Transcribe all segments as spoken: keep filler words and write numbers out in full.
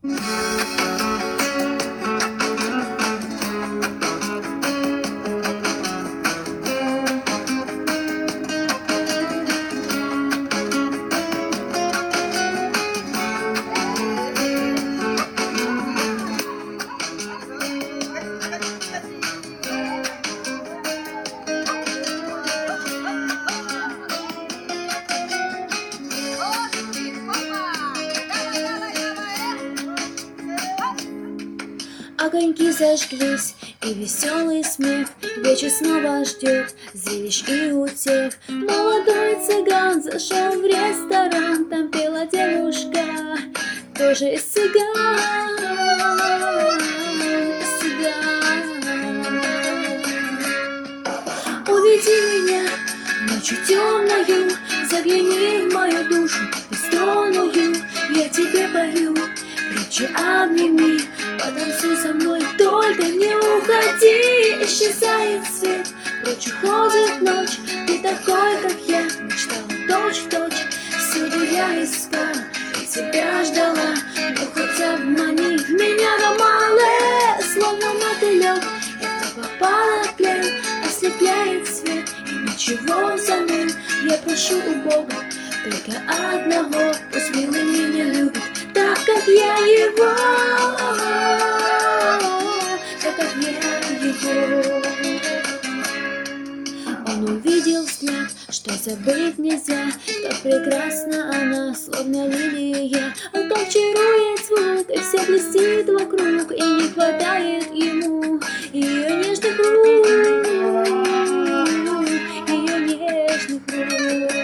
Огоньки зажглись, и веселый смех вечер снова ждет зрелищ и утех. Молодой цыган зашел в ресторан, там пела девушка, тоже из цыган, из цыган. Уведи меня ночью темною, загляни в мою душу бессонную, я тебе пою, крепче обними, потанцуй со мной, только не уходи. Исчезает свет, прочь уходит ночь, ты такой, как я, мечтала точь-в-точь. Всюду я искала и тебя ждала, но хоть обмани меня до мале, словно мотылек, я попала в плен, ослепляет свет, и ничего взамен. Я прошу у Бога только одного, пусть милый меня любит так, как я его, так, как я его. Он увидел взгляд, что забыть нельзя, как прекрасна она, словно лилия. Он так чарует звук, и все блестит вокруг, и не хватает ему ее нежных рук, ее нежных рук.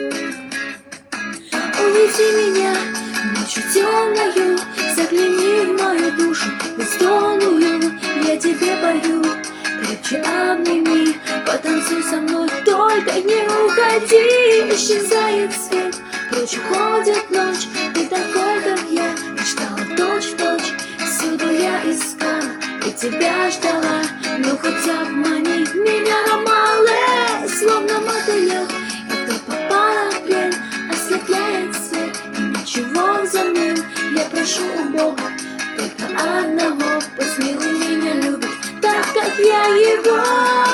Уведи меня ночью темною, загляни в мою душу бездонную, я тебе пою, крепче обними, потанцуй со мной, только не уходи. Исчезает свет, прочь уходит ночь, ты такой, как я, мечтала точь-в-точь. Всюду я искала и тебя ждала, но хоть обмани меня на мале, словно мотылек, и ты попала в плен, ослепляет свет, и ничего взамен. Я прошу у Бога только одного, пусть милый меня любит так, как я его,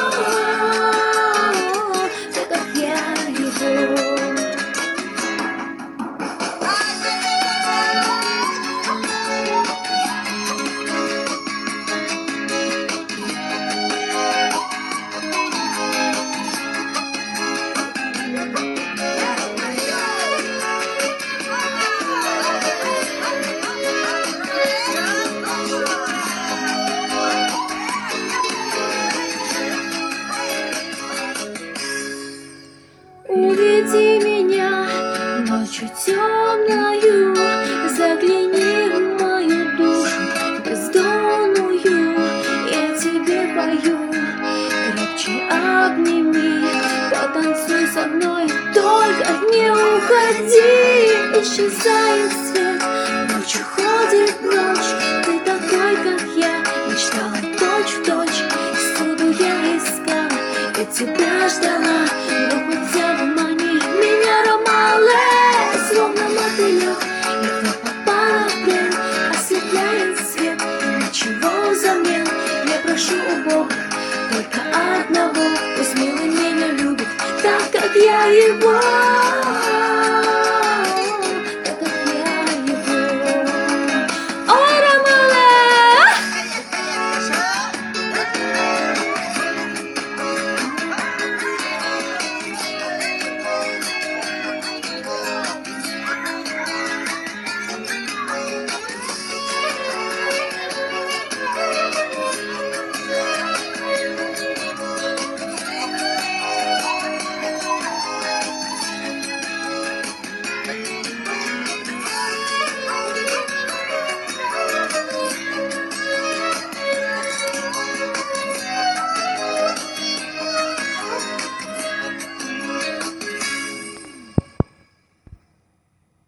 так, как я его. Уведи меня ночью темною, загляни в мою душу бездонную, я тебе пою, крепче обними, потанцуй со мной, только не уходи. Исчезает свет, ночью ходит ночь,